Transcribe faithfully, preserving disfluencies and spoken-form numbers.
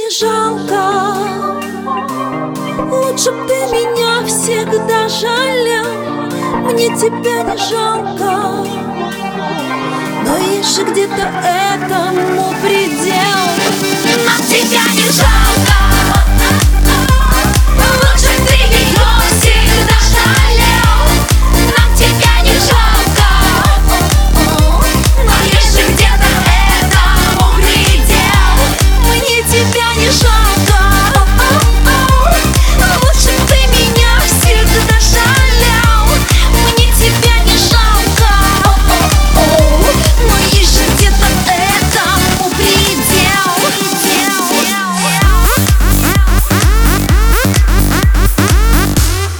не жалко. Лучше б ты меня всегда жалел. Мне тебя не жалко, но есть же где-то этому предел. Нам тебя не жалко.